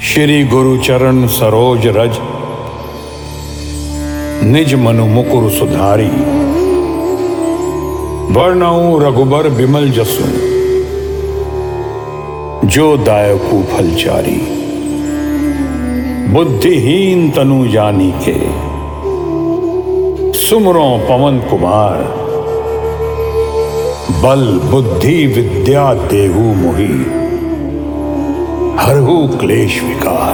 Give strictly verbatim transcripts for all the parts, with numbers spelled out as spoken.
श्री गुरु चरण सरोज रज, निज मनु मुकुर सुधारी। वर्णऊ रघुबर बिमल जसु, जो दायकु फलचारी। बुद्धिहीन तनु जानी के, सुमरो पवन कुमार। बल बुद्धि विद्या देहु मोहि, हरहु क्लेश विकार।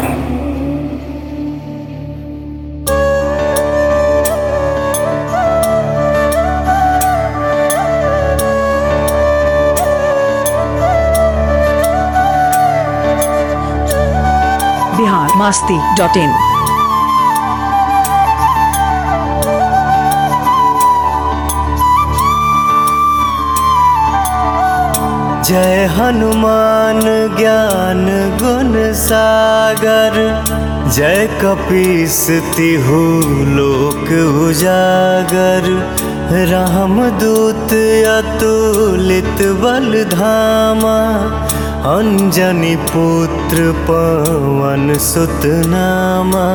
Bihar Masti dot in. जय हनुमान ज्ञान गुण सागर, जय कपीस तिहु लोक उजागर। रामदूत अतुलित बल धामा, अंजनी पुत्र पवन सुत नामा।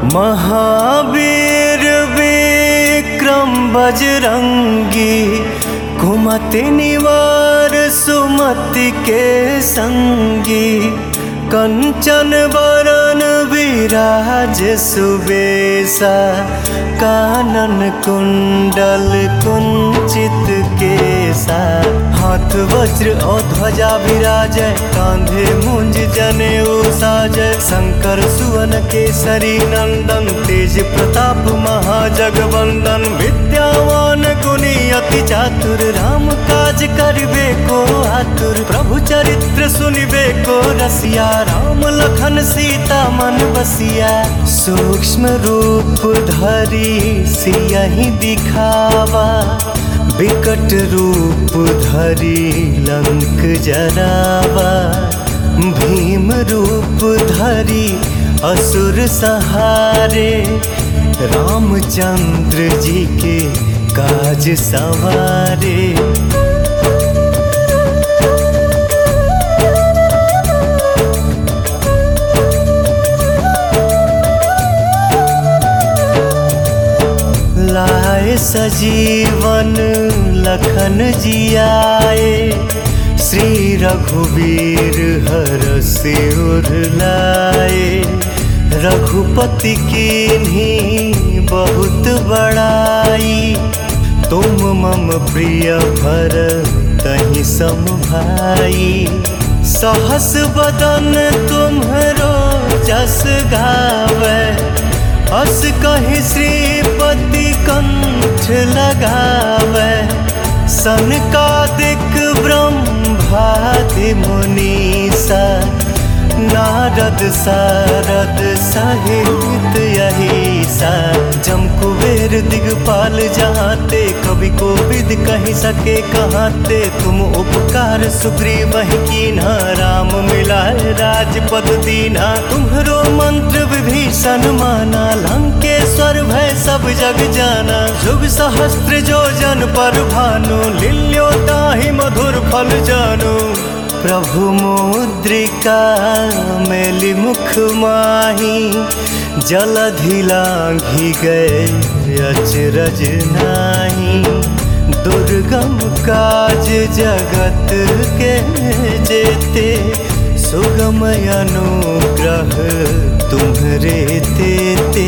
महावीर विक्रम बजरंगी, कुमति निवार सुमति के संगी। कंचन बरन विराज सुबेसा, कानन कुंडल कुंचित केसा। हाथ वज्र और ध्वजा विराजय, कांधे मुंज जनेऊ साजय। शंकर सुवन केसरी नंदन, तेज प्रताप महाजगवंदन। विद्यावान गुणी अति चातुर, राम काज करिबे को आतुर। प्रभु चरित्र सुनिबे को रसिया, राम लखन सीता मन बसिया। सूक्ष्म रूप धरि सियहि दिखावा, विकट रूप धरि लंक जरावा। भीम रूप धरि असुर संहारे, रामचंद्र जी के काज संवारे। लाए सजीवन लखन जियाए, श्री रघुवीर हरषि उर लाए। रघुपति कीन्ही बहुत बड़ाई, तुम मम प्रिय भरतहि सम भाई। सहस बदन तुम्हरो जस गावै, अस कहि श्रीपति कंठ लगावै। सनकादिक ब्रह्मादि मुनीसा, नारद सारद सहित अहिसा। जम कुबेर दिगपाल जहाँते, कवि कोविद कहि सके कहाँते। तुम उपकार सुग्रीवहि कीन्हा, राम मिलाए राजपद दीन्हा। तुम्हरो मंत्र विभीषण माना, लंकेश्वर भय सब जग जाना। जुग सहस्त्र जो जन पर भानु, लील्यो ताहि मधुर फल जानू। प्रभु मुद्रिका मेलि मुख माही, जलधि लांघि गए अचरज नाही। दुर्गम काज जगत के जेते, सुगम अनुग्रह तुम्हरे तेते।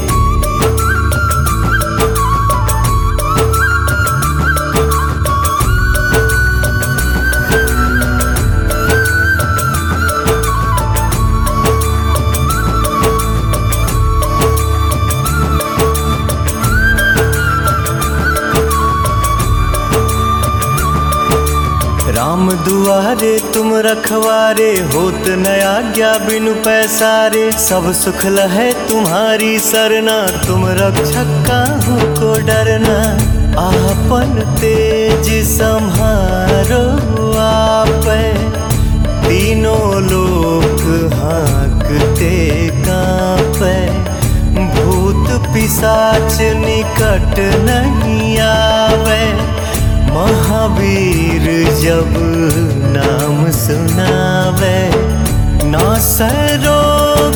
राम दुआरे तुम रखवारे, होत न आज्ञा बिनु पैसारे। सब सुख लहै तुम्हारी सरना, तुम रक्षक काहू को डरना। आपन तेज सम्हारो आपै, तीनों लोक हाँकते कांपै। भूत पिशाच निकट नहीं आवे, महावीर जब नाम सुनावे। नासै रोग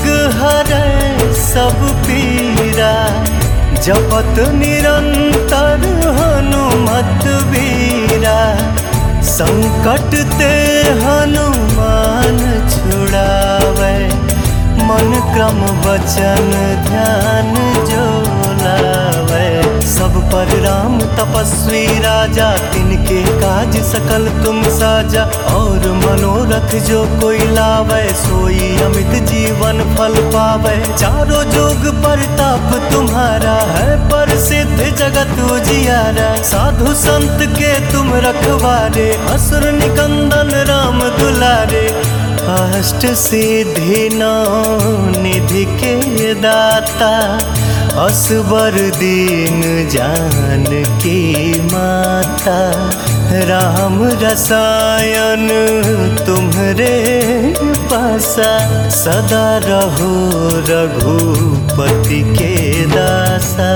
जपत निरंतर हनुमत वीरा, संकट ते हनुमान छुड़ावे, मन क्रम वचन ध्यान जो लावे। सब पर राम तपस्वी राजा, तिनके काज सकल तुम साजा। और मनोरथ जो कोई लावे, सोई अमित जीवन फल पावे। चारों जुग परताप तुम्हारा है, प्रसिद्ध जगत उजियारा। साधु संत के तुम रखवारे, असुर निकंदन राम दुलारे। अष्ट सिद्धि नौ निधि के दाता, असबर दीन जानकी माता। राम रसायन तुम्हरे पासा, सदा रहो रघुपति के दासा।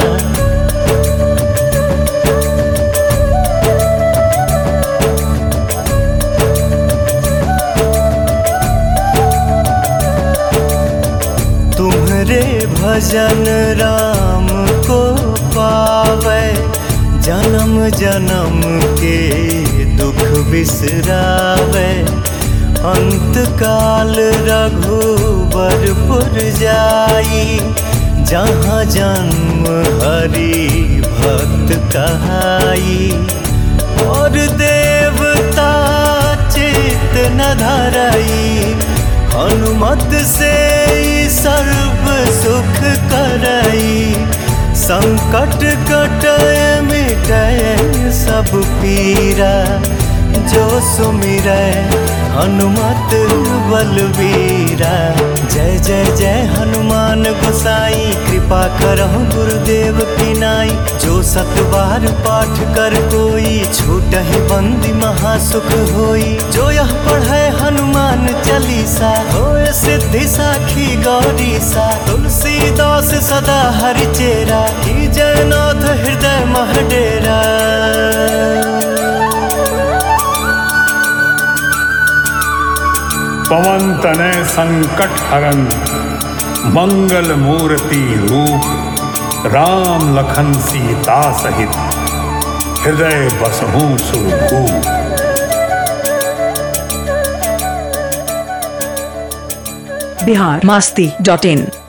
तुम्हरे भजन राम को पावे, जन्म जन्म के दुख बिसरावे। अंत काल रघुबरपुर जाई, जहाँ जन्म हरि भक्त कहाई। और देवता चित न धरई, हनुमत से सर्व सुख करई। संकट कटय मिटय सब पीरा, जो सुमिरै हनुमत बलवीरा। जय जय जय हनुमान गोसाई, कृपा करहु गुरुदेव की नाई। जो सत बार पाठ कर कोई, छूटहि बंदी महासुख होई। जो यह पढ़ै हनुमान चालीसा, होय सिद्धि साखी गौरीसा। तुलसीदास सदा हरिचेरा, की जयनाथ हृदय महडेरा। पवन तनय संकट हरन, मंगल मूर्ति रूप। राम लखन सीता सहित, हृदय बसहु सुरभूप। बिहार मास्ती डॉट इन।